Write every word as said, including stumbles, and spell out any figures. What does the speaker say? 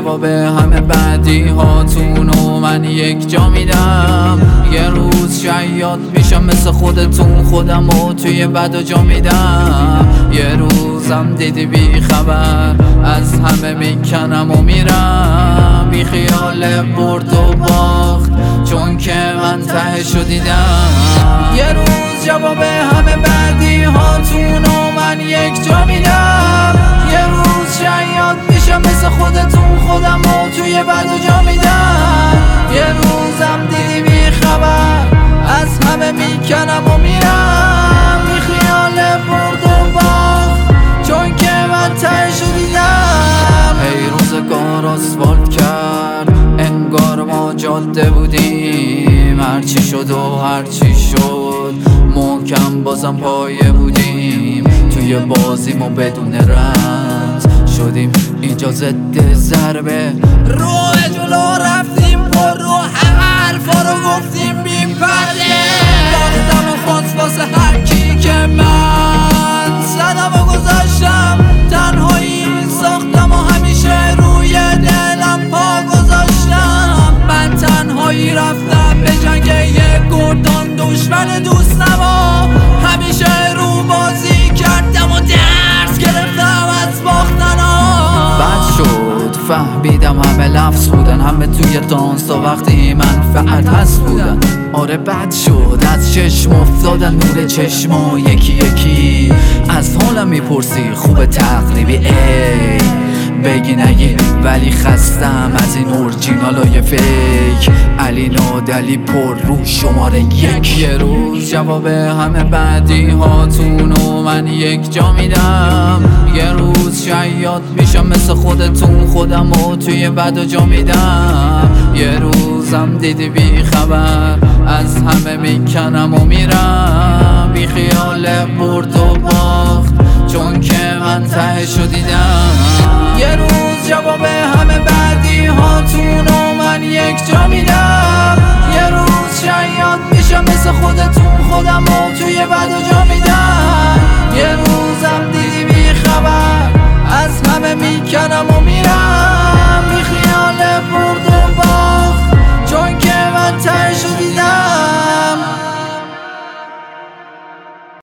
جواب همه بدی هاتونو من یک جا میدم. یه روز شیاد میشم مثل خودتون، خودم رو توی بد و جا میدم. یه روزم دیدی بی خبر از همه میکنم و میرم، بی خیال برد و باخت چون که من تهشو دیدم. یه روز جواب همه بدی هاتونو من یک جا میدم. یه روز شیاد میشم مثل خودتون، خودم رو توی بد و جا میدم. یه روزم دیدی بی خبر از همه میکنم و میرم، بی خیال برد و باخت چون که من تهشو دیدم. ای روزگار آسفالت کرد انگار ما جاده بودیم، هرچی شد و هرچی شد محکم بازم پایه بودیم. توی بازیم و بدون رمز شدیم اینجا ضد ضربه، رو جلو رفتیم پر رو حرفا رو گفتیم بی پرده. باختم و خواست واسه هر کی که من زدم و گذاشتم، تنهایی ساختم و همیشه روی دلم پا گذاشتم. من تنهایی رفتم به جنگ یک گردان دشمن دوستم و همیشه رو بازی کردم و درس گرفتم از باختنم. بد شد فهمیدم همه لفظ بودن، همه توی دانس تا وقتی منفعت هست بودن. آره بد شد از چشم افتادن نور چشما یکی یکی، از حالم میپرسی خوب تقریبی ای بگی نگی، ولی خستم از این اورجینالای فیک. علی نادلی پر رو شماره یک. یه روز جواب همه بدی هاتونو من یک جا میدم. یه روز شیاد میشم مثل خودتون، خودم رو توی بد و جا میدم. یه روزم دیدی بی خبر از همه میکنم و میرم، بی خیال برد و باخت چون که من تهشو دیدم. یه روز جواب همه بدی هاتونو من یک جا میدم. یه روز شیاد میشم مثل خودتون،